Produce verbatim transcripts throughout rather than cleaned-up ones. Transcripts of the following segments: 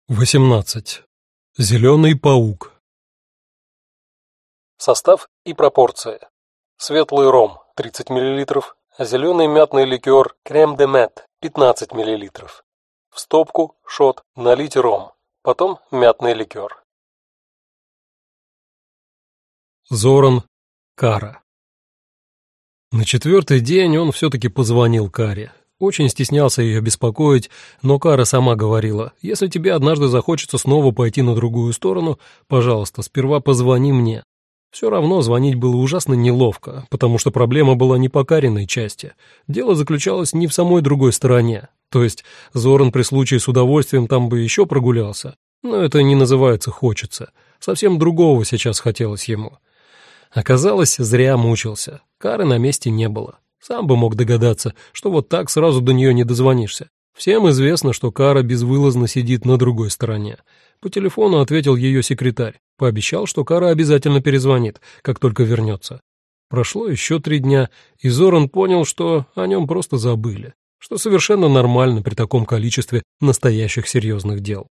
восемнадцать. Зеленый паук. Состав и пропорции. Светлый ром тридцать миллилитров, а зеленый мятный ликер крем де мет пятнадцать миллилитров. В стопку, шот, налить ром, потом мятный ликер. Зоран, Кара. На четвертый день он все-таки позвонил Каре. Очень стеснялся ее беспокоить, но Кара сама говорила: «Если тебе однажды захочется снова пойти на другую сторону, пожалуйста, сперва позвони мне». Все равно звонить было ужасно неловко, потому что проблема была не по Кариной части. Дело заключалось не в самой другой стороне. То есть Зоран при случае с удовольствием там бы еще прогулялся, но это не называется «хочется». Совсем другого сейчас хотелось ему. Оказалось, зря мучился. Кары на месте не было. Сам бы мог догадаться, что вот так сразу до нее не дозвонишься. Всем известно, что Кара безвылазно сидит на другой стороне. По телефону ответил ее секретарь. Пообещал, что Кара обязательно перезвонит, как только вернется. Прошло еще три дня, и Зоран понял, что о нем просто забыли, что совершенно нормально при таком количестве настоящих серьезных дел.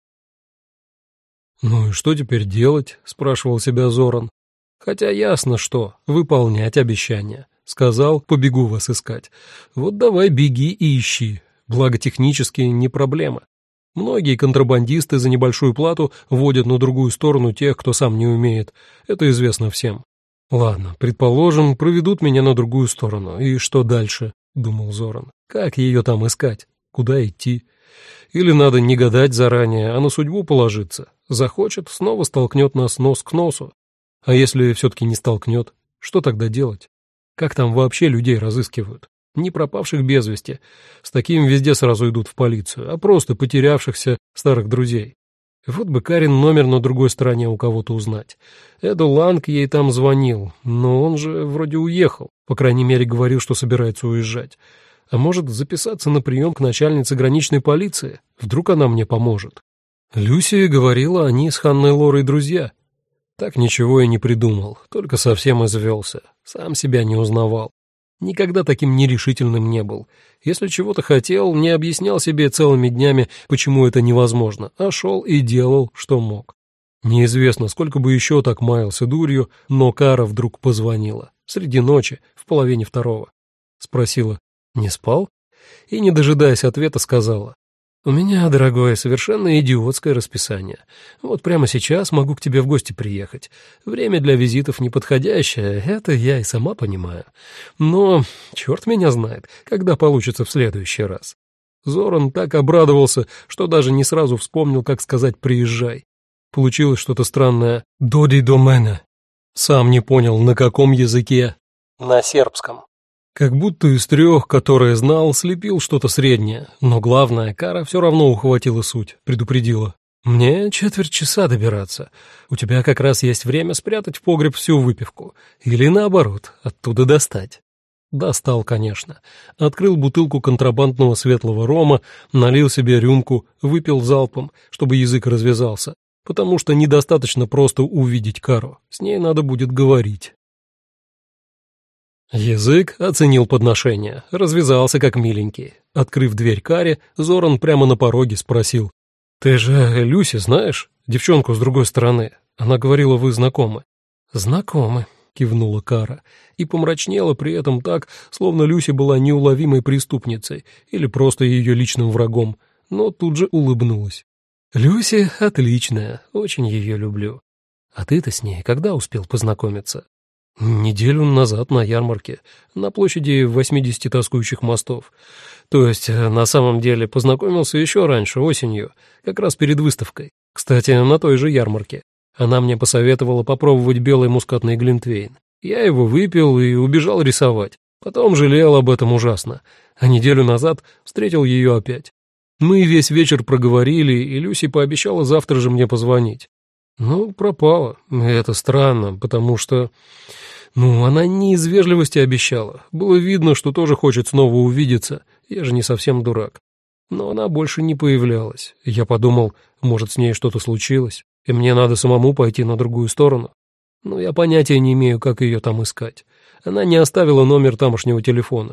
«Ну и что теперь делать?» — спрашивал себя Зоран. «Хотя ясно, что выполнять обещания. Сказал, побегу вас искать. Вот давай беги и ищи. Благо технически не проблема. Многие контрабандисты за небольшую плату водят на другую сторону тех, кто сам не умеет. Это известно всем. Ладно, предположим, проведут меня на другую сторону. И что дальше?» — думал Зоран. «Как ее там искать? Куда идти? Или надо не гадать заранее, а на судьбу положиться? Захочет, снова столкнет нас нос к носу. А если все-таки не столкнет, что тогда делать? Как там вообще людей разыскивают? Не пропавших без вести. С таким везде сразу идут в полицию, а просто потерявшихся старых друзей. Вот бы Карин номер на другой стороне у кого-то узнать. Эду Ланг ей там звонил, но он же вроде уехал. По крайней мере, говорил, что собирается уезжать. А может, записаться на прием к начальнице граничной полиции? Вдруг она мне поможет. Люси говорила, они с Ханной Лорой друзья. Так ничего и не придумал, только совсем извелся, сам себя не узнавал. Никогда таким нерешительным не был. Если чего-то хотел, не объяснял себе целыми днями, почему это невозможно, а шел и делал, что мог. Неизвестно, сколько бы еще так маялся дурью, но Кара вдруг позвонила. Среди ночи, в половине второго. Спросила: «Не спал?» И, не дожидаясь ответа, сказала: «У меня, дорогое, совершенно идиотское расписание. Вот прямо сейчас могу к тебе в гости приехать. Время для визитов неподходящее, это я и сама понимаю. Но черт меня знает, когда получится в следующий раз». Зоран так обрадовался, что даже не сразу вспомнил, как сказать «приезжай». Получилось что-то странное «доди до мене». Сам не понял, на каком языке. На сербском. Как будто из трех, которые знал, слепил что-то среднее. Но главное, Кара все равно ухватила суть, предупредила. «Мне четверть часа добираться. У тебя как раз есть время спрятать в погреб всю выпивку. Или наоборот, оттуда достать». Достал, конечно. Открыл бутылку контрабандного светлого рома, налил себе рюмку, выпил залпом, чтобы язык развязался. Потому что недостаточно просто увидеть Кару. С ней надо будет говорить. Язык оценил подношение, развязался как миленький. Открыв дверь Каре, Зоран прямо на пороге спросил: «Ты же Люси знаешь? Девчонку с другой стороны. Она говорила, вы знакомы». «Знакомы», — кивнула Кара, и помрачнела при этом так, словно Люси была неуловимой преступницей или просто ее личным врагом, но тут же улыбнулась. «Люси отличная, очень ее люблю. А ты-то с ней когда успел познакомиться?» «Неделю назад на ярмарке, на площади восьмидесяти тоскующих мостов. То есть, на самом деле, познакомился еще раньше, осенью, как раз перед выставкой. Кстати, на той же ярмарке. Она мне посоветовала попробовать белый мускатный глинтвейн. Я его выпил и убежал рисовать. Потом жалел об этом ужасно. А неделю назад встретил ее опять. Мы весь вечер проговорили, и Люси пообещала завтра же мне позвонить. Ну, пропала. Это странно, потому что... Ну, она не из вежливости обещала. Было видно, что тоже хочет снова увидеться. Я же не совсем дурак. Но она больше не появлялась. Я подумал, может, с ней что-то случилось, и мне надо самому пойти на другую сторону. Но я понятия не имею, как ее там искать. Она не оставила номер тамошнего телефона.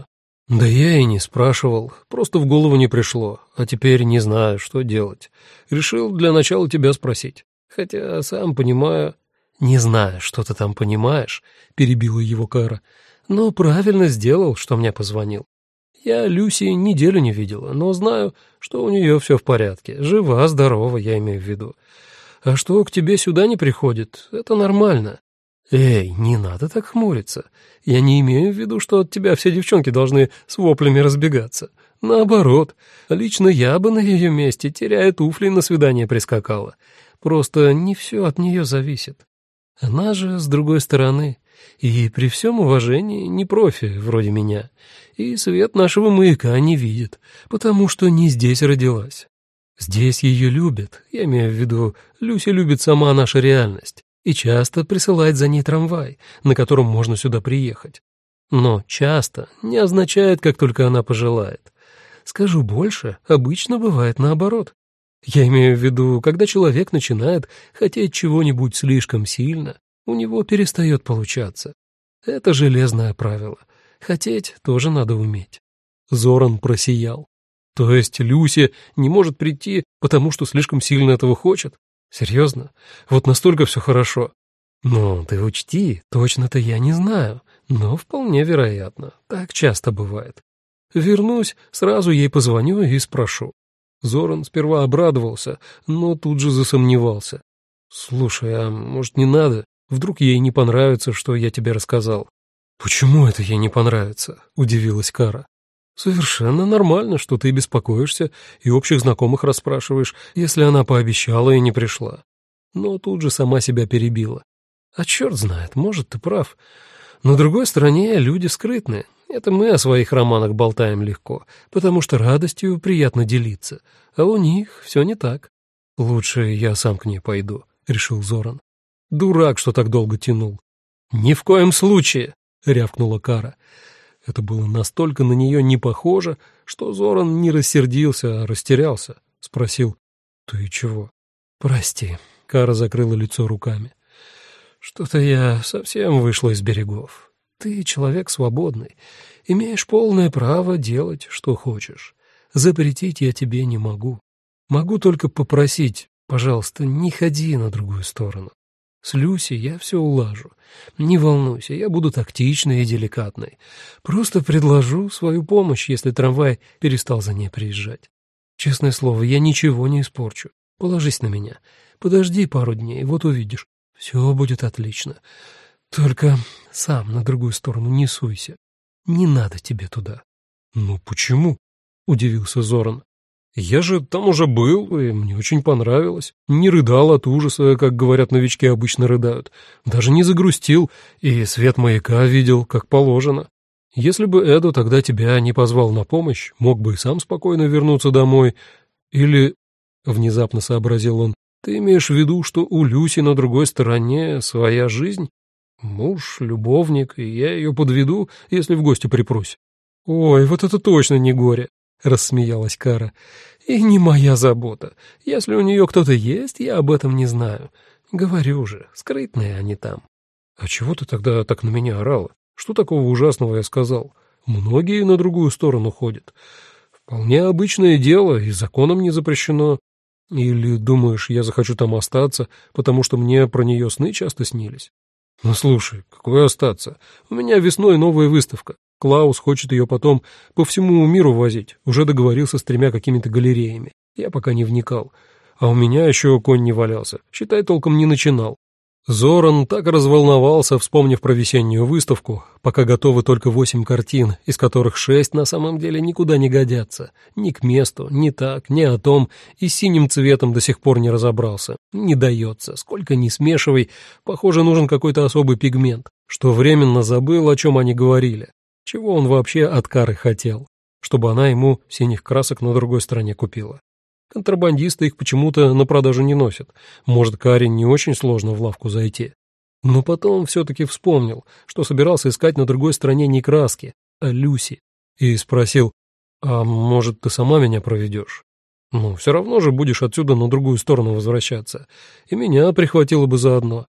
Да я и не спрашивал, просто в голову не пришло, а теперь не знаю, что делать. Решил для начала тебя спросить, хотя сам понимаю... «Не знаю, что ты там понимаешь», — перебила его Кара, «но правильно сделал, что мне позвонил. Я Люси неделю не видела, но знаю, что у нее все в порядке, жива, здорова, я имею в виду. А что к тебе сюда не приходит, это нормально. Эй, не надо так хмуриться. Я не имею в виду, что от тебя все девчонки должны с воплями разбегаться. Наоборот, лично я бы на ее месте, теряя туфли, на свидание прискакала. Просто не все от нее зависит. Она же с другой стороны, и при всем уважении не профи, вроде меня, и свет нашего маяка не видит, потому что не здесь родилась. Здесь ее любят, я имею в виду, Люси любит сама наша реальность, и часто присылает за ней трамвай, на котором можно сюда приехать. Но часто не означает, как только она пожелает. Скажу больше, обычно бывает наоборот. Я имею в виду, когда человек начинает хотеть чего-нибудь слишком сильно, у него перестает получаться. Это железное правило. Хотеть тоже надо уметь. Зоран просиял. То есть Люси не может прийти, потому что слишком сильно этого хочет? Серьезно? Вот настолько все хорошо? Ну, ты учти, точно-то я не знаю, но вполне вероятно. Так часто бывает. Вернусь, сразу ей позвоню и спрошу. Зоран сперва обрадовался, но тут же засомневался. «Слушай, а может, не надо? Вдруг ей не понравится, что я тебе рассказал?» «Почему это ей не понравится?» — удивилась Кара. «Совершенно нормально, что ты беспокоишься и общих знакомых расспрашиваешь, если она пообещала и не пришла». Но тут же сама себя перебила. «А черт знает, может, ты прав. На другой стороне люди скрытные. Это мы о своих романах болтаем легко, потому что радостью приятно делиться, а у них все не так. Лучше я сам к ней пойду», — решил Зоран. Дурак, что так долго тянул. «Ни в коем случае!» — рявкнула Кара. Это было настолько на нее не похоже, что Зоран не рассердился, а растерялся. Спросил: «Ты чего?» «Прости», — Кара закрыла лицо руками. «Что-то я совсем вышла из берегов. Ты человек свободный, имеешь полное право делать, что хочешь. Запретить я тебе не могу. Могу только попросить, пожалуйста, не ходи на другую сторону. С Люси я все улажу. Не волнуйся, я буду тактичной и деликатной. Просто предложу свою помощь, если трамвай перестал за ней приезжать. Честное слово, я ничего не испорчу. Положись на меня. Подожди пару дней, вот увидишь. Все будет отлично. Только сам на другую сторону не суйся. Не надо тебе туда». «Ну почему?» — удивился Зоран. «Я же там уже был, и мне очень понравилось. Не рыдал от ужаса, как говорят новички обычно рыдают. Даже не загрустил, и свет маяка видел, как положено. Если бы Эдо тогда тебя не позвал на помощь, мог бы и сам спокойно вернуться домой. Или...» — внезапно сообразил он. «Ты имеешь в виду, что у Люси на другой стороне своя жизнь? Муж, любовник, и я ее подведу, если в гости припрусь». «Ой, вот это точно не горе», — рассмеялась Кара. «И не моя забота. Если у нее кто-то есть, я об этом не знаю. Говорю же, скрытные они там». «А чего ты тогда так на меня орала? Что такого ужасного я сказал? Многие на другую сторону ходят. Вполне обычное дело, и законом не запрещено. Или думаешь, я захочу там остаться, потому что мне про нее сны часто снились?» «Ну слушай, какое остаться? У меня весной новая выставка. Клаус хочет ее потом по всему миру возить. Уже договорился с тремя какими-то галереями. Я пока не вникал. А у меня еще конь не валялся. Считай, толком не начинал». Зоран так разволновался, вспомнив про весеннюю выставку, пока готовы только восемь картин, из которых шесть на самом деле никуда не годятся. Ни к месту, ни так, ни о том, и синим цветом до сих пор не разобрался. Не дается, сколько ни смешивай, похоже, нужен какой-то особый пигмент, что временно забыл, о чем они говорили. Чего он вообще от Кары хотел? Чтобы она ему синих красок на другой стороне купила. Контрабандисты их почему-то на продажу не носят. Может, Каре не очень сложно в лавку зайти. Но потом все-таки вспомнил, что собирался искать на другой стороне не краски, а Люси. И спросил: «А может, ты сама меня проведешь? Ну, все равно же будешь отсюда на другую сторону возвращаться. И меня прихватило бы заодно.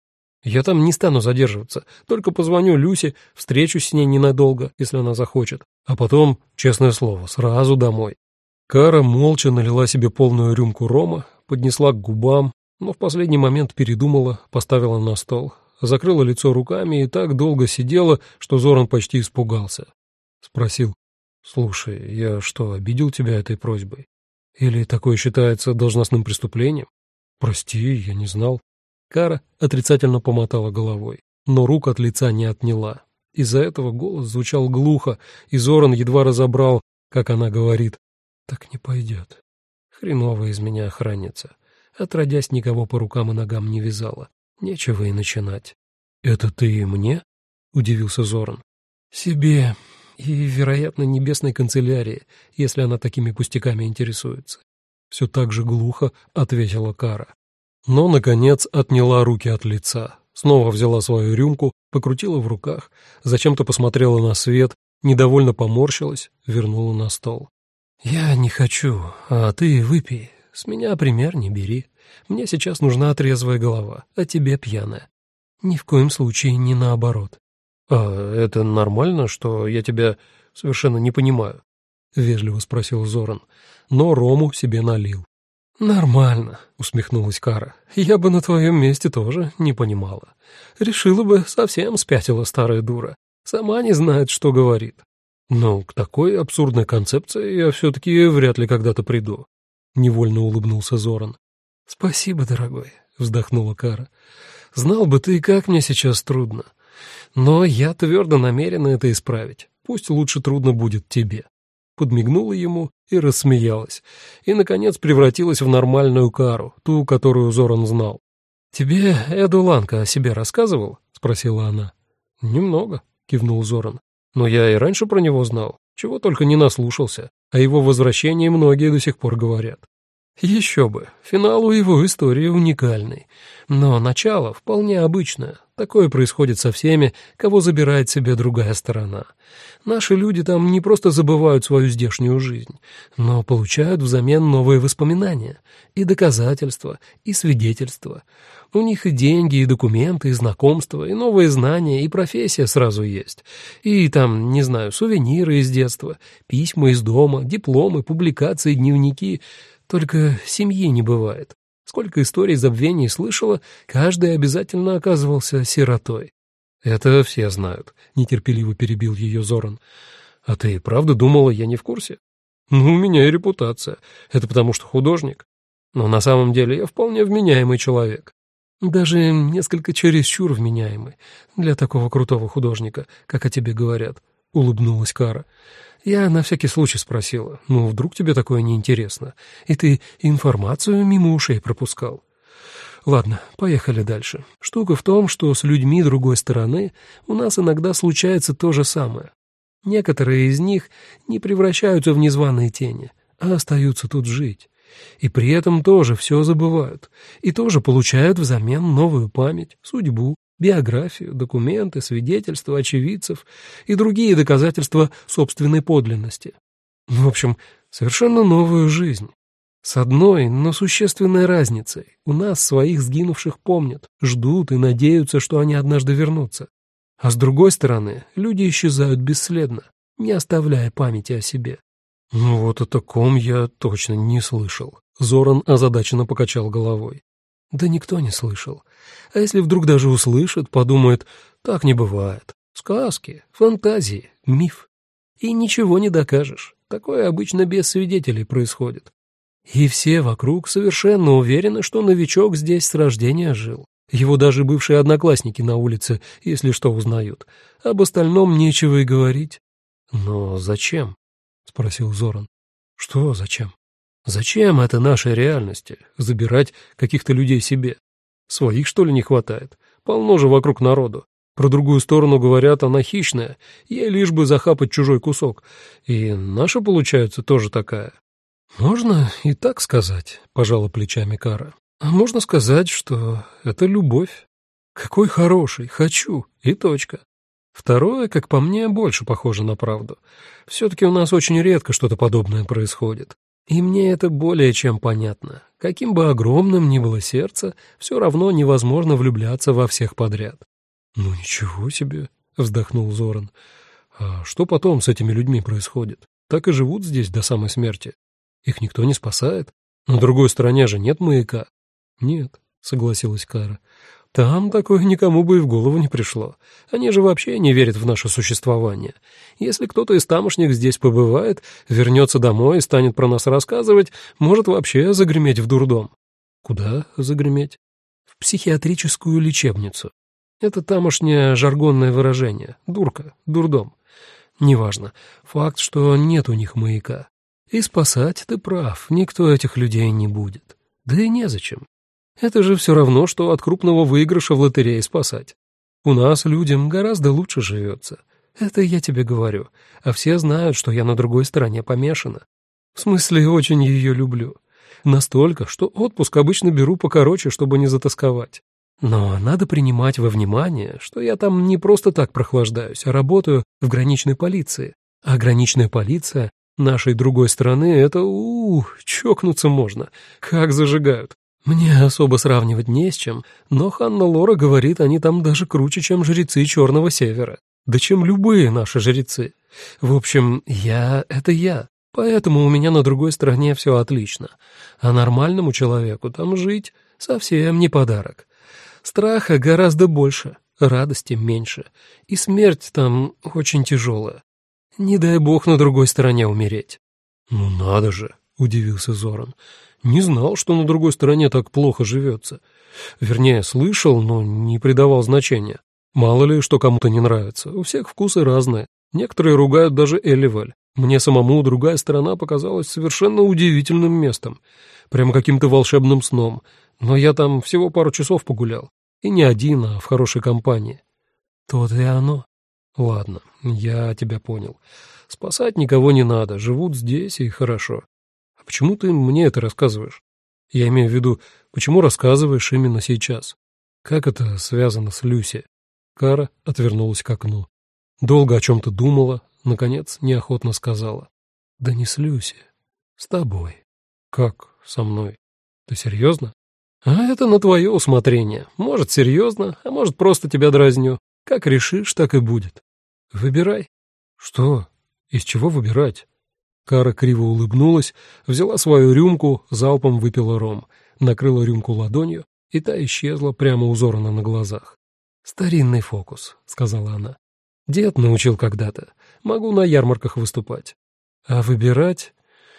Я там не стану задерживаться, только позвоню Люсе, встречусь с ней ненадолго, если она захочет, а потом, честное слово, сразу домой». Кара молча налила себе полную рюмку рома, поднесла к губам, но в последний момент передумала, поставила на стол, закрыла лицо руками и так долго сидела, что Зоран почти испугался. Спросил: «Слушай, я что, обидел тебя этой просьбой? Или такое считается должностным преступлением? Прости, я не знал». Кара отрицательно помотала головой, но рук от лица не отняла. Из-за этого голос звучал глухо, и Зоран едва разобрал, как она говорит: «Так не пойдет. Хреновая из меня охранница. Отродясь, никого по рукам и ногам не вязала. Нечего и начинать». «Это ты мне?» — удивился Зоран. «Себе и, вероятно, небесной канцелярии, если она такими пустяками интересуется». Все так же глухо ответила Кара. Но, наконец, отняла руки от лица, снова взяла свою рюмку, покрутила в руках, зачем-то посмотрела на свет, недовольно поморщилась, вернула на стол. «Я не хочу, а ты выпей. С меня пример не бери. Мне сейчас нужна трезвая голова, а тебе пьяная. Ни в коем случае не наоборот». «А это нормально, что я тебя совершенно не понимаю?» — вежливо спросил Зоран, но рому себе налил. «Нормально», — усмехнулась Кара. «Я бы на твоем месте тоже не понимала. Решила бы, совсем спятила старая дура. Сама не знает, что говорит». «Ну, к такой абсурдной концепции я все-таки вряд ли когда-то приду», — невольно улыбнулся Зоран. «Спасибо, дорогой», — вздохнула Кара. «Знал бы ты, как мне сейчас трудно. Но я твердо намерена это исправить. Пусть лучше трудно будет тебе». Подмигнула ему и рассмеялась, и, наконец, превратилась в нормальную Кару, ту, которую Зоран знал. «Тебе Эду Ланка о себе рассказывал?» — спросила она. «Немного», — кивнул Зоран. «Но я и раньше про него знал, чего только не наслушался. О его возвращении многие до сих пор говорят». «Еще бы, финал у его истории уникальный. Но начало вполне обычное. Такое происходит со всеми, кого забирает себе другая сторона. Наши люди там не просто забывают свою здешнюю жизнь, но получают взамен новые воспоминания, и доказательства, и свидетельства. У них и деньги, и документы, и знакомства, и новые знания, и профессия сразу есть. И там, не знаю, сувениры из детства, письма из дома, дипломы, публикации, дневники. Только семьи не бывает. Сколько историй забвений слышала, каждый обязательно оказывался сиротой». «Это все знают», — нетерпеливо перебил ее Зоран. «А ты правда думала, я не в курсе? Ну, у меня и репутация. Это потому что художник. Но на самом деле я вполне вменяемый человек. Даже несколько чересчур вменяемый для такого крутого художника, как о тебе говорят», — улыбнулась Кара. «Я на всякий случай спросила. Ну, вдруг тебе такое неинтересно, и ты информацию мимо ушей пропускал. Ладно, поехали дальше. Штука в том, что с людьми другой стороны у нас иногда случается то же самое. Некоторые из них не превращаются в незваные тени, а остаются тут жить. И при этом тоже все забывают, и тоже получают взамен новую память, судьбу, биографию, документы, свидетельства очевидцев и другие доказательства собственной подлинности. В общем, совершенно новую жизнь. С одной, но существенной разницей. У нас своих сгинувших помнят, ждут и надеются, что они однажды вернутся. А с другой стороны, люди исчезают бесследно, не оставляя памяти о себе». «Ну вот о таком я точно не слышал». Зоран озадаченно покачал головой. «Да никто не слышал. А если вдруг даже услышит, подумает, так не бывает. Сказки, фантазии, миф. И ничего не докажешь. Такое обычно без свидетелей происходит. И все вокруг совершенно уверены, что новичок здесь с рождения жил. Его даже бывшие одноклассники на улице, если что, узнают. Об остальном нечего и говорить». «Но зачем?» — спросил Зоран. «Что зачем? Зачем это нашей реальности, забирать каких-то людей себе? Своих, что ли, не хватает? Полно же вокруг народу. Про другую сторону говорят, она хищная, ей лишь бы захапать чужой кусок. И наша, получается, тоже такая». «Можно и так сказать», — пожала плечами Кара. «А можно сказать, что это любовь. Какой хороший, хочу, и точка. Второе, как по мне, больше похоже на правду. Все-таки у нас очень редко что-то подобное происходит. И мне это более чем понятно. Каким бы огромным ни было сердце, все равно невозможно влюбляться во всех подряд. «Ну ничего себе!» — вздохнул Зоран. «А что потом с этими людьми происходит? Так и живут здесь до самой смерти. Их никто не спасает? На другой стороне же нет маяка». «Нет», — согласилась Кара. «Там такое никому бы и в голову не пришло. Они же вообще не верят в наше существование. Если кто-то из тамошних здесь побывает, вернется домой и станет про нас рассказывать, может вообще загреметь в дурдом». «Куда загреметь?» «В психиатрическую лечебницу. Это тамошнее жаргонное выражение. Дурка, дурдом. Неважно. Факт, что нет у них маяка. И спасать, ты прав, никто этих людей не будет. Да и незачем. Это же все равно, что от крупного выигрыша в лотерее спасать. У нас, людям, гораздо лучше живется. Это я тебе говорю. А все знают, что я на другой стороне помешана. В смысле, очень ее люблю. Настолько, что отпуск обычно беру покороче, чтобы не затасковать. Но надо принимать во внимание, что я там не просто так прохлаждаюсь, а работаю в граничной полиции. А граничная полиция нашей другой страны — это, ух, чокнуться можно. Как зажигают. Мне особо сравнивать не с чем, но Ханна Лора говорит, они там даже круче, чем жрецы Черного Севера. Да чем любые наши жрецы. В общем, я — это я. Поэтому у меня на другой стороне все отлично. А нормальному человеку там жить совсем не подарок. Страха гораздо больше, радости меньше. И смерть там очень тяжелая. Не дай бог на другой стороне умереть. «Ну надо же!» — удивился Зоран. «Не знал, что на другой стороне так плохо живется. Вернее, слышал, но не придавал значения. Мало ли, что кому-то не нравится. У всех вкусы разные. Некоторые ругают даже Элливаль. Мне самому другая сторона показалась совершенно удивительным местом. Прям каким-то волшебным сном. Но я там всего пару часов погулял. И не один, а в хорошей компании». «То-то и оно». «Ладно, я тебя понял. Спасать никого не надо. Живут здесь и хорошо. А почему ты мне это рассказываешь? Я имею в виду, почему рассказываешь именно сейчас? Как это связано с Люси?» Кара отвернулась к окну. Долго о чем-то думала, наконец неохотно сказала. «Да не с Люси. С тобой». «Как со мной? Ты серьезно?» «А это на твое усмотрение. Может, серьезно, а может, просто тебя дразню. Как решишь, так и будет. Выбирай». «Что? Из чего выбирать?» Кара криво улыбнулась, взяла свою рюмку, залпом выпила ром, накрыла рюмку ладонью, и та исчезла прямо у Зорана на глазах. «Старинный фокус», — сказала она. «Дед научил когда-то. Могу на ярмарках выступать. А выбирать?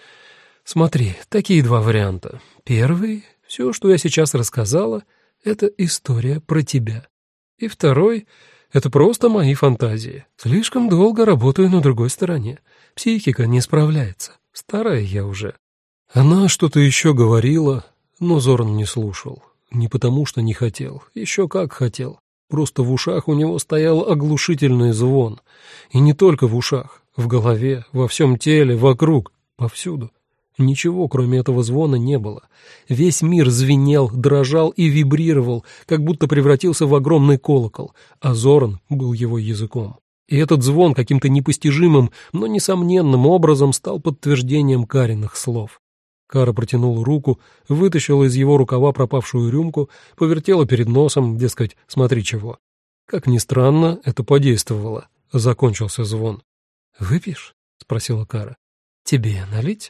Смотри, такие два варианта. Первый — все, что я сейчас рассказала, это история про тебя. И второй — это просто мои фантазии. Слишком долго работаю на другой стороне. Психика не справляется. Старая я уже». Она что-то еще говорила, но Зоран не слушал. Не потому, что не хотел. Еще как хотел. Просто в ушах у него стоял оглушительный звон. И не только в ушах. В голове, во всем теле, вокруг, повсюду. Ничего, кроме этого звона, не было. Весь мир звенел, дрожал и вибрировал, как будто превратился в огромный колокол, а Зоран был его языком. И этот звон каким-то непостижимым, но несомненным образом стал подтверждением Кариных слов. Кара протянула руку, вытащила из его рукава пропавшую рюмку, повертела перед носом, дескать, смотри чего. Как ни странно, это подействовало. Закончился звон. «Выпьешь?» — спросила Кара. «Тебе налить?»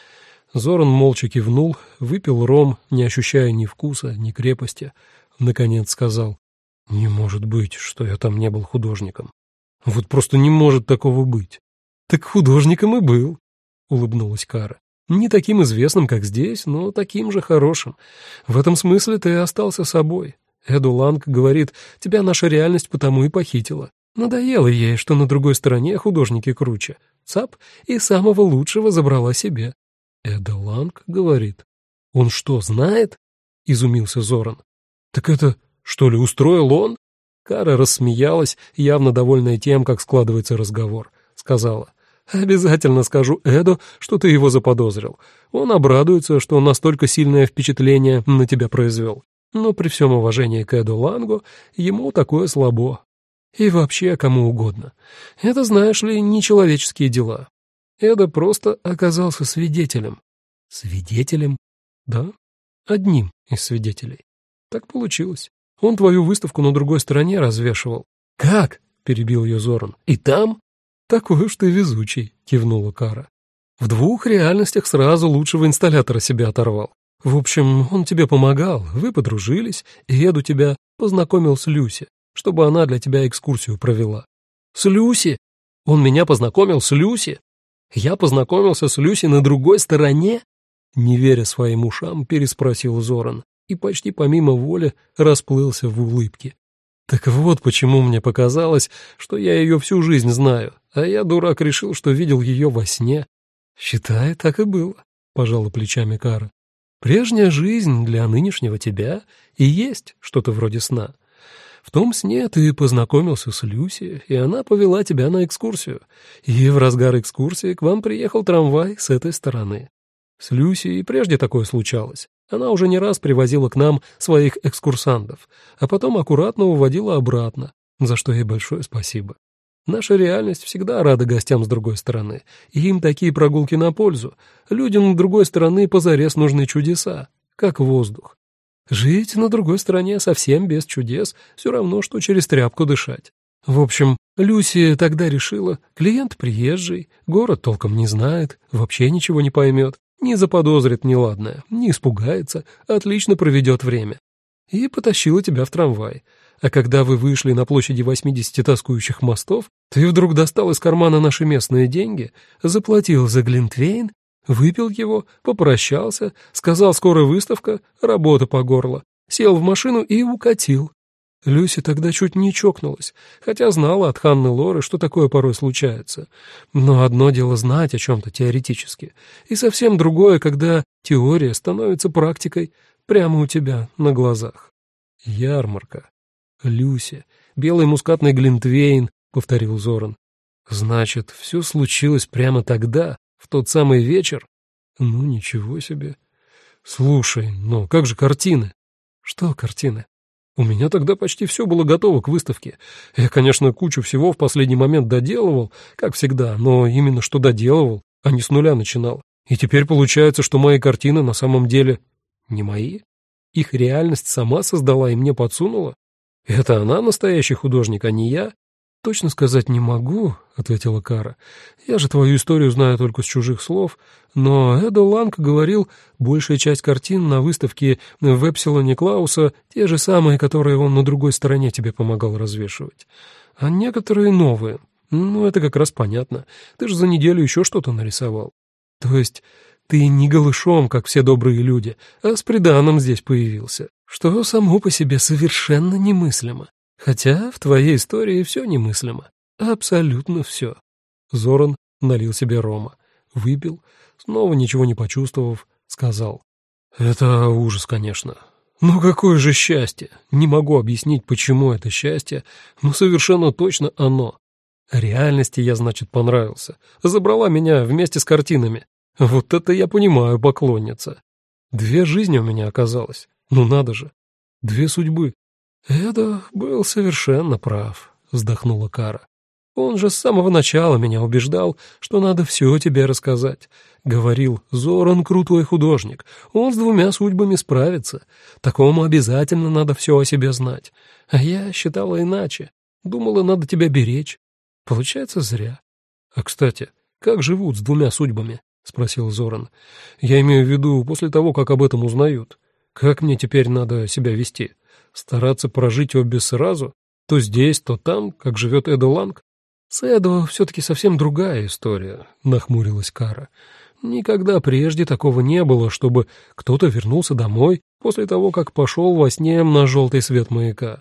Зоран молча кивнул, выпил ром, не ощущая ни вкуса, ни крепости. Наконец сказал: «Не может быть, что я там не был художником. Вот просто не может такого быть». «Так художником и был», — улыбнулась Кара. «Не таким известным, как здесь, но таким же хорошим. В этом смысле ты остался собой. Эду Ланг говорит, тебя наша реальность потому и похитила. Надоело ей, что на другой стороне художники круче. Цап и самого лучшего забрала себе». «Эда Ланг говорит». «Он что, знает?» — изумился Зоран. «Так это, что ли, устроил он?» Кара рассмеялась, явно довольная тем, как складывается разговор. Сказала: «Обязательно скажу Эду, что ты его заподозрил. Он обрадуется, что он настолько сильное впечатление на тебя произвел. Но при всем уважении к Эду Лангу ему такое слабо. И вообще кому угодно. Это, знаешь ли, нечеловеческие дела. Эда просто оказался свидетелем». Свидетелем? Да, одним из свидетелей. Так получилось. Он твою выставку на другой стороне развешивал. Как? Перебил ее Зоран. И там? Такой уж ты везучий, кивнула Кара. В двух реальностях сразу лучшего инсталлятора себя оторвал. В общем, он тебе помогал, вы подружились, и Эду тебя познакомил с Люси, чтобы она для тебя экскурсию провела. С Люси? Он меня познакомил с Люси? Я познакомился с Люси на другой стороне? Не веря своим ушам, переспросил Зоран и почти помимо воли расплылся в улыбке. Так вот почему мне показалось, что я ее всю жизнь знаю, а я, дурак, решил, что видел ее во сне. Считай, так и было, пожала плечами Кара. Прежняя жизнь для нынешнего тебя и есть что-то вроде сна. В том сне ты познакомился с Люси, и она повела тебя на экскурсию. И в разгар экскурсии к вам приехал трамвай с этой стороны. С Люси и прежде такое случалось. Она уже не раз привозила к нам своих экскурсантов, а потом аккуратно уводила обратно, за что ей большое спасибо. Наша реальность всегда рада гостям с другой стороны, и им такие прогулки на пользу. Людям с другой стороны позарез нужны чудеса, как воздух. Жить на другой стороне совсем без чудес все равно, что через тряпку дышать. В общем, Люси тогда решила, клиент приезжий, город толком не знает, вообще ничего не поймет, не заподозрит неладное, не испугается, отлично проведет время. И потащила тебя в трамвай. А когда вы вышли на площади восьмидесяти тоскующих мостов, ты вдруг достал из кармана наши местные деньги, заплатил за глинтвейн, выпил его, попрощался, сказал «скоро выставка, работа по горло», сел в машину и укатил. Люси тогда чуть не чокнулась, хотя знала от Ханны Лоры, что такое порой случается. Но одно дело знать о чем-то теоретически, и совсем другое, когда теория становится практикой прямо у тебя на глазах. Ярмарка. Люси. Белый мускатный глинтвейн, повторил Зоран. Значит, все случилось прямо тогда, в тот самый вечер? Ну, ничего себе. Слушай, ну как же картины? Что картины? У меня тогда почти все было готово к выставке. Я, конечно, кучу всего в последний момент доделывал, как всегда, но именно что доделывал, а не с нуля начинал. И теперь получается, что мои картины на самом деле не мои. Их реальность сама создала и мне подсунула. Это она настоящий художник, а не я? Точно сказать не могу, ответила Кара. Я же твою историю знаю только с чужих слов, но Эдо Ланг говорил, большая часть картин на выставке в Эпсилоне Клауса те же самые, которые он на другой стороне тебе помогал развешивать. А некоторые новые. Ну, это как раз понятно. Ты же за неделю еще что-то нарисовал. То есть ты не голышом, как все добрые люди, а с приданым здесь появился, что само по себе совершенно немыслимо. Хотя в твоей истории все немыслимо. Абсолютно все. Зоран налил себе рома, выпил, снова ничего не почувствовав, сказал. Это ужас, конечно. Но какое же счастье! Не могу объяснить, почему это счастье, но совершенно точно оно. Реальности я, значит, понравился. Забрала меня вместе с картинами. Вот это я понимаю, поклонница. Две жизни у меня оказалось. Ну надо же. Две судьбы. «Эдо был совершенно прав», — вздохнула Кара. «Он же с самого начала меня убеждал, что надо все тебе рассказать. Говорил, Зоран крутой художник, он с двумя судьбами справится. Такому обязательно надо все о себе знать. А я считала иначе. Думала, надо тебя беречь. Получается, зря. А, кстати, как живут с двумя судьбами?» — спросил Зоран. «Я имею в виду после того, как об этом узнают. Как мне теперь надо себя вести? Стараться прожить обе сразу? То здесь, то там, как живет Эдо Ланг?» «С Эдо все-таки совсем другая история», — нахмурилась Кара. «Никогда прежде такого не было, чтобы кто-то вернулся домой после того, как пошел во сне на желтый свет маяка.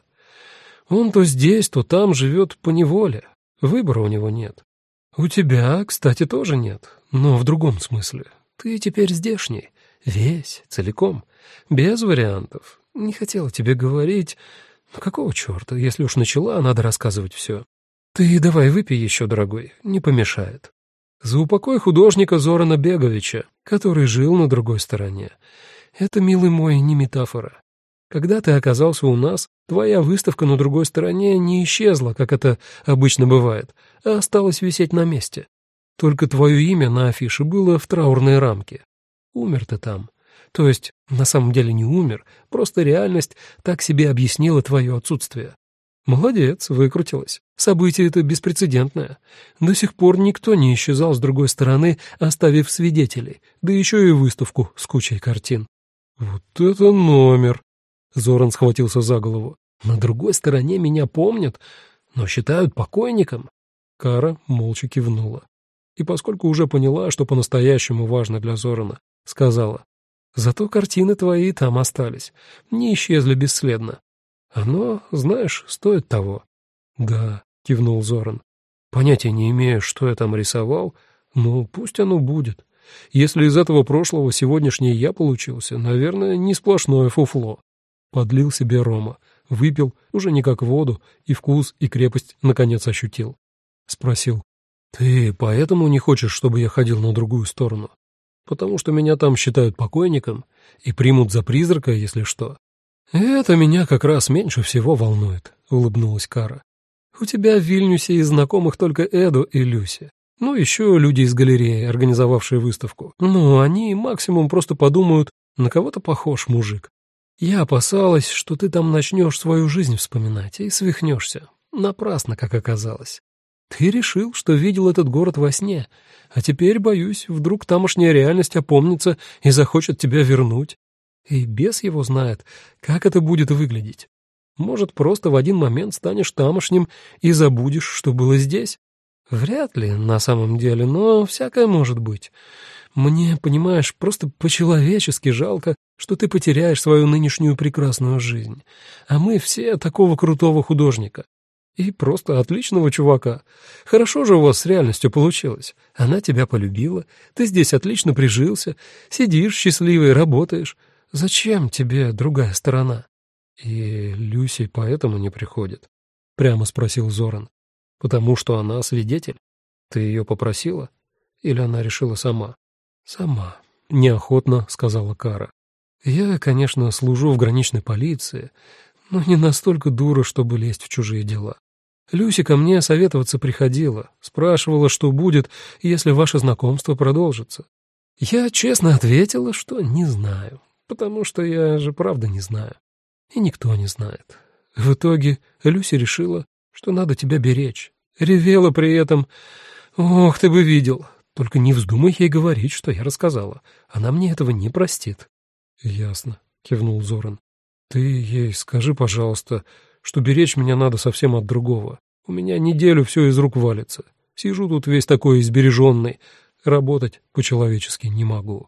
Он то здесь, то там живет поневоле. Выбора у него нет. У тебя, кстати, тоже нет, но в другом смысле. Ты теперь здешний, весь, целиком, без вариантов. Не хотела тебе говорить. Ну какого черта, если уж начала, надо рассказывать все. Ты давай выпей еще, дорогой, не помешает. За упокой художника Зорана Беговича, который жил на другой стороне. Это, милый мой, не метафора. Когда ты оказался у нас, твоя выставка на другой стороне не исчезла, как это обычно бывает, а осталась висеть на месте. Только твое имя на афише было в траурной рамке. Умер ты там. То есть, на самом деле не умер, просто реальность так себе объяснила твое отсутствие. Молодец, выкрутилась. Событие это беспрецедентное. До сих пор никто не исчезал с другой стороны, оставив свидетелей, да еще и выставку с кучей картин. Вот это номер! Зоран схватился за голову. На другой стороне меня помнят, но считают покойником. Кара молча кивнула. И поскольку уже поняла, что по-настоящему важно для Зорана, сказала: «Зато картины твои там остались, не исчезли бесследно. Оно, знаешь, стоит того». «Да», — кивнул Зоран. «Понятия не имею, что я там рисовал, но пусть оно будет. Если из этого прошлого сегодняшний я получился, наверное, не сплошное фуфло». Подлил себе рома, выпил, уже не как воду, и вкус, и крепость наконец ощутил. Спросил: «Ты поэтому не хочешь, чтобы я ходил на другую сторону? Потому что меня там считают покойником и примут за призрака, если что». «Это меня как раз меньше всего волнует», — улыбнулась Кара. «У тебя в Вильнюсе из знакомых только Эду и Люси. Ну, еще люди из галереи, организовавшие выставку. Ну, они максимум просто подумают, на кого-то похож мужик. Я опасалась, что ты там начнешь свою жизнь вспоминать и свихнешься. Напрасно, как оказалось. Ты решил, что видел этот город во сне, а теперь, боюсь, вдруг тамошняя реальность опомнится и захочет тебя вернуть. И бес его знает, как это будет выглядеть. Может, просто в один момент станешь тамошним и забудешь, что было здесь? Вряд ли, на самом деле, но всякое может быть. Мне, понимаешь, просто по-человечески жалко, что ты потеряешь свою нынешнюю прекрасную жизнь. А мы все такого крутого художника. И просто отличного чувака. Хорошо же у вас с реальностью получилось. Она тебя полюбила, ты здесь отлично прижился, сидишь счастливый, работаешь. Зачем тебе другая сторона?» «И Люси поэтому не приходит?» — прямо спросил Зоран. «Потому что она свидетель? Ты ее попросила? Или она решила сама?» «Сама», — неохотно сказала Кара. «Я, конечно, служу в граничной полиции, но не настолько дура, чтобы лезть в чужие дела. Люси ко мне советоваться приходила, спрашивала, что будет, если ваше знакомство продолжится. Я честно ответила, что не знаю, потому что я же правда не знаю. И никто не знает. В итоге Люси решила, что надо тебя беречь. Ревела при этом. Ох, ты бы видел. Только не вздумай ей говорить, что я рассказала. Она мне этого не простит». «Ясно», — кивнул Зоран. «Ты ей скажи, пожалуйста, что беречь меня надо совсем от другого. У меня неделю все из рук валится. Сижу тут весь такой избереженный. Работать по-человечески не могу».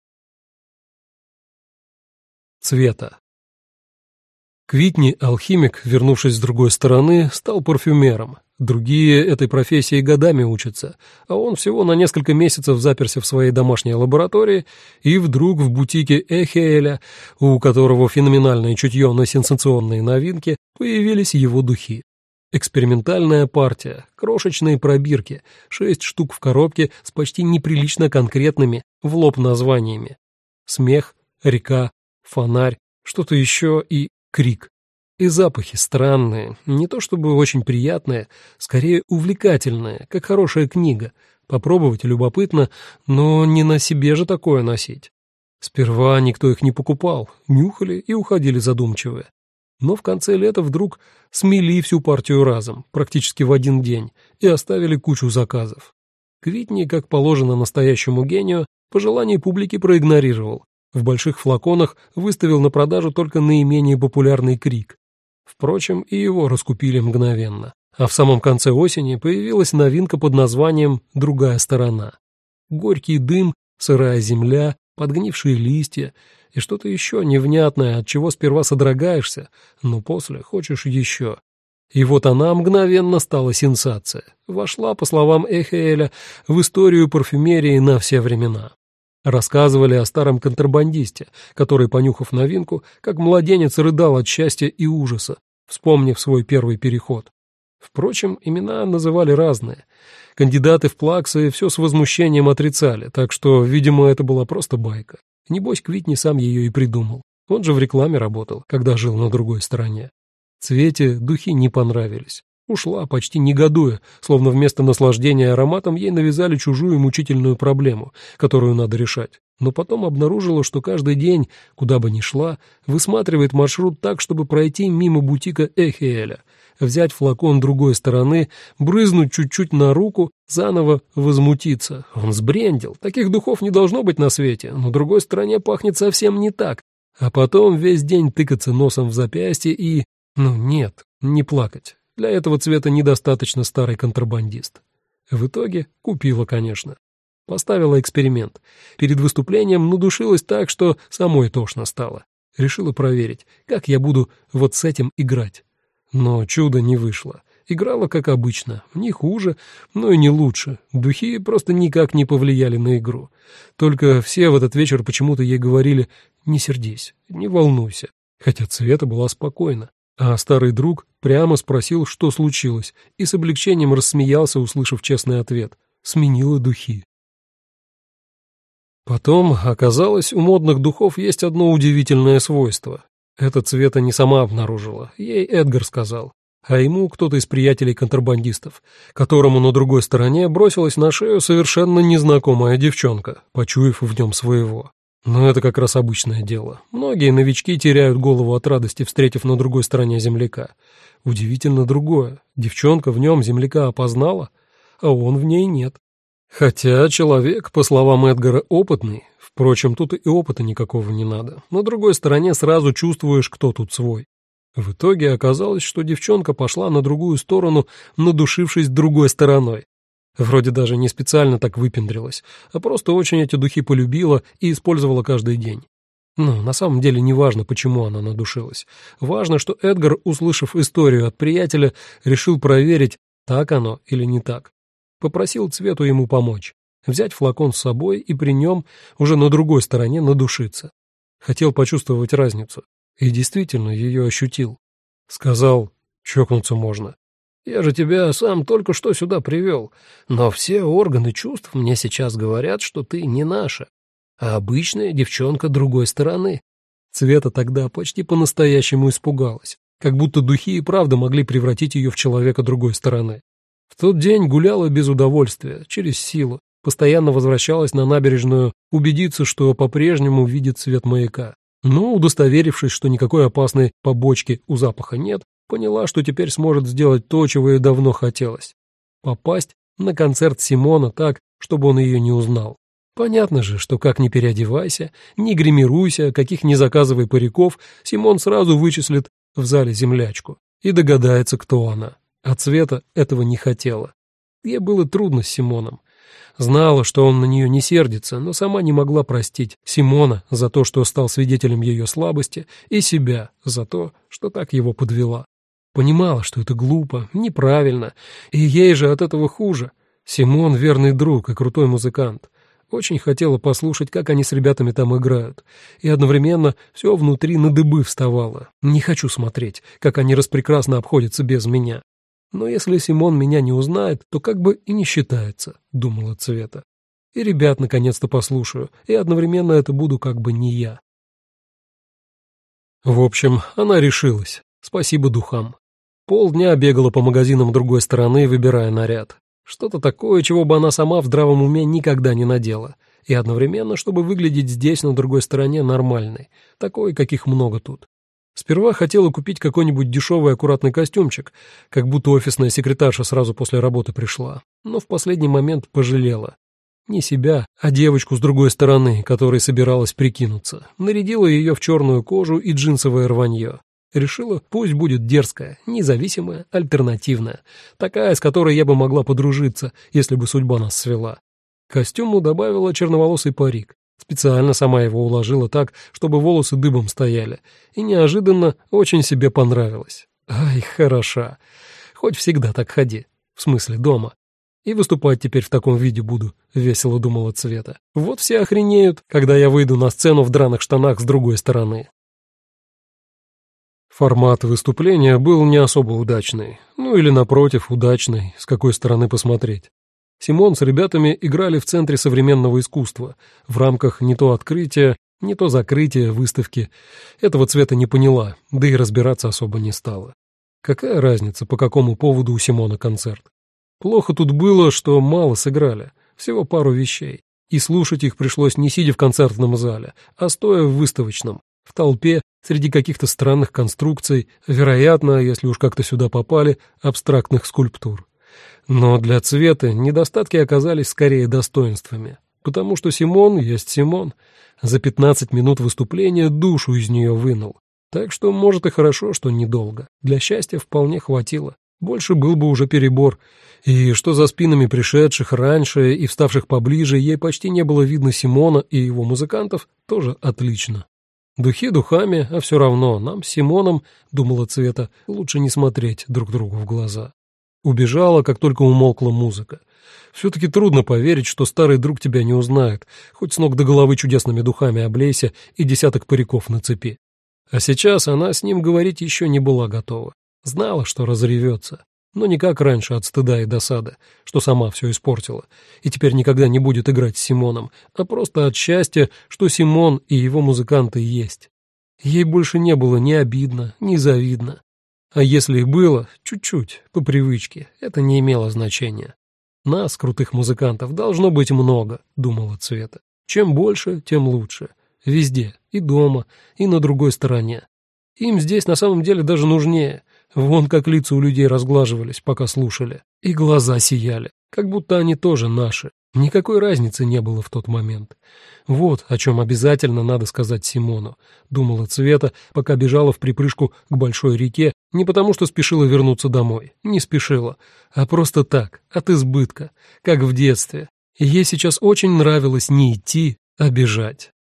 Цвета. Квитни, алхимик, вернувшись с другой стороны, стал парфюмером. Другие этой профессии годами учатся, а он всего на несколько месяцев заперся в своей домашней лаборатории, и вдруг в бутике Эхеэля, у которого феноменальное чутье на сенсационные новинки, появились его духи. Экспериментальная партия, крошечные пробирки, шесть штук в коробке с почти неприлично конкретными в лоб названиями. Смех, река, фонарь, что-то еще и крик. И запахи странные, не то чтобы очень приятные, скорее увлекательные, как хорошая книга. Попробовать любопытно, но не на себе же такое носить. Сперва никто их не покупал, нюхали и уходили задумчивые. Но в конце лета вдруг смели всю партию разом, практически в один день, и оставили кучу заказов. Квитни, как положено настоящему гению, пожелания публики проигнорировал. В больших флаконах выставил на продажу только наименее популярный крик. Впрочем, и его раскупили мгновенно. А в самом конце осени появилась новинка под названием «Другая сторона». Горький дым, сырая земля, подгнившие листья и что-то еще невнятное, от чего сперва содрогаешься, но после хочешь еще. И вот она мгновенно стала сенсацией. Вошла, по словам Эхеэля, в историю парфюмерии на все времена. Рассказывали о старом контрабандисте, который, понюхав новинку, как младенец рыдал от счастья и ужаса, вспомнив свой первый переход. Впрочем, имена называли разные. Кандидаты в плаксы все с возмущением отрицали, так что, видимо, это была просто байка. Небось, Квитни сам ее и придумал. Он же в рекламе работал, когда жил на другой стороне. Цвете духи не понравились. Ушла, почти негодуя, словно вместо наслаждения ароматом ей навязали чужую мучительную проблему, которую надо решать. Но потом обнаружила, что каждый день, куда бы ни шла, высматривает маршрут так, чтобы пройти мимо бутика Эхиэля, взять флакон другой стороны, брызнуть чуть-чуть на руку, заново возмутиться. Он сбрендил, таких духов не должно быть на свете, но другой стороне пахнет совсем не так. А потом весь день тыкаться носом в запястье и... Ну нет, не плакать. Для этого Цвета недостаточно старый контрабандист. В итоге купила, конечно. Поставила эксперимент. Перед выступлением надушилась так, что самой тошно стало. Решила проверить, как я буду вот с этим играть. Но чудо не вышло. Играла как обычно, не хуже, но и не лучше. Духи просто никак не повлияли на игру. Только все в этот вечер почему-то ей говорили «не сердись, не волнуйся», хотя Цвета была спокойна. А старый друг прямо спросил, что случилось, и с облегчением рассмеялся, услышав честный ответ. Сменила духи. Потом оказалось, у модных духов есть одно удивительное свойство. Это Цвета не сама обнаружила, ей Эдгар сказал, а ему кто-то из приятелей-контрабандистов, которому на другой стороне бросилась на шею совершенно незнакомая девчонка, почуяв в нем своего. Но это как раз обычное дело. Многие новички теряют голову от радости, встретив на другой стороне земляка. Удивительно другое. Девчонка в нем земляка опознала, а он в ней нет. Хотя человек, по словам Эдгара, опытный. Впрочем, тут и опыта никакого не надо. На другой стороне сразу чувствуешь, кто тут свой. В итоге оказалось, что девчонка пошла на другую сторону, надушившись другой стороной. Вроде даже не специально так выпендрилась, а просто очень эти духи полюбила и использовала каждый день. Ну, на самом деле не важно, почему она надушилась. Важно, что Эдгар, услышав историю от приятеля, решил проверить, так оно или не так. Попросил Цвету ему помочь, взять флакон с собой и при нем уже на другой стороне надушиться. Хотел почувствовать разницу. И действительно ее ощутил. Сказал, чокнуться можно. Я же тебя сам только что сюда привел, но все органы чувств мне сейчас говорят, что ты не наша, а обычная девчонка другой стороны. Цвета тогда почти по-настоящему испугалась, как будто духи и правда могли превратить ее в человека другой стороны. В тот день гуляла без удовольствия, через силу, постоянно возвращалась на набережную убедиться, что по-прежнему видит свет маяка. Но, удостоверившись, что никакой опасной побочки у запаха нет, поняла, что теперь сможет сделать то, чего ей давно хотелось — попасть на концерт Симона так, чтобы он ее не узнал. Понятно же, что как ни переодевайся, ни гримируйся, каких ни заказывай париков, Симон сразу вычислит в зале землячку и догадается, кто она. А Цвета этого не хотела. Ей было трудно с Симоном. Знала, что он на нее не сердится, но сама не могла простить Симона за то, что стал свидетелем ее слабости, и себя за то, что так его подвела. Понимала, что это глупо, неправильно, и ей же от этого хуже. Симон — верный друг и крутой музыкант. Очень хотела послушать, как они с ребятами там играют, и одновременно все внутри на дыбы вставало. Не хочу смотреть, как они распрекрасно обходятся без меня. Но если Симон меня не узнает, то как бы и не считается, думала Цвета. И ребят наконец-то послушаю, и одновременно это буду как бы не я. В общем, она решилась. Спасибо духам. Полдня бегала по магазинам другой стороны, выбирая наряд. Что-то такое, чего бы она сама в здравом уме никогда не надела. И одновременно, чтобы выглядеть здесь, на другой стороне, нормальной. Такой, каких много тут. Сперва хотела купить какой-нибудь дешевый аккуратный костюмчик, как будто офисная секретарша сразу после работы пришла. Но в последний момент пожалела. Не себя, а девочку с другой стороны, которой собиралась прикинуться. Нарядила ее в черную кожу и джинсовое рванье. Решила, пусть будет дерзкая, независимая, альтернативная. Такая, с которой я бы могла подружиться, если бы судьба нас свела. К костюму добавила черноволосый парик. Специально сама его уложила так, чтобы волосы дыбом стояли. И неожиданно очень себе понравилось. Ай, хороша. Хоть всегда так ходи. В смысле, дома. И выступать теперь в таком виде буду, весело думала Цвета. Вот все охренеют, когда я выйду на сцену в драных штанах с другой стороны. Формат выступления был не особо удачный. Ну или, напротив, удачный, с какой стороны посмотреть. Симон с ребятами играли в Центре современного искусства, в рамках не то открытия, не то закрытия выставки. Этого Цвета не поняла, да и разбираться особо не стала. Какая разница, по какому поводу у Симона концерт? Плохо тут было, что мало сыграли, всего пару вещей. И слушать их пришлось не сидя в концертном зале, а стоя в выставочном, в толпе, среди каких-то странных конструкций, вероятно, если уж как-то сюда попали, абстрактных скульптур. Но для Цветы недостатки оказались скорее достоинствами, потому что Симон есть Симон. За пятнадцать минут выступления душу из нее вынул. Так что, может, и хорошо, что недолго. Для счастья вполне хватило. Больше был бы уже перебор. И что за спинами пришедших раньше и вставших поближе ей почти не было видно Симона и его музыкантов, тоже отлично. Духи духами, а все равно нам с Симоном, думала Цвета, лучше не смотреть друг другу в глаза. Убежала, как только умолкла музыка. Все-таки трудно поверить, что старый друг тебя не узнает, хоть с ног до головы чудесными духами облейся и десяток париков на цепи. А сейчас она с ним говорить еще не была готова. Знала, что разревется, но не как раньше от стыда и досады, что сама все испортила, и теперь никогда не будет играть с Симоном, а просто от счастья, что Симон и его музыканты есть. Ей больше не было ни обидно, ни завидно. А если и было, чуть-чуть, по привычке, это не имело значения. Нас, крутых музыкантов, должно быть много, думала Цвета. Чем больше, тем лучше. Везде, и дома, и на другой стороне. Им здесь на самом деле даже нужнее. Вон как лица у людей разглаживались, пока слушали. И глаза сияли, как будто они тоже наши. Никакой разницы не было в тот момент. Вот о чем обязательно надо сказать Симону, думала Цвета, пока бежала в припрыжку к большой реке, не потому что спешила вернуться домой, не спешила, а просто так, от избытка, как в детстве. Ей сейчас очень нравилось не идти, а бежать.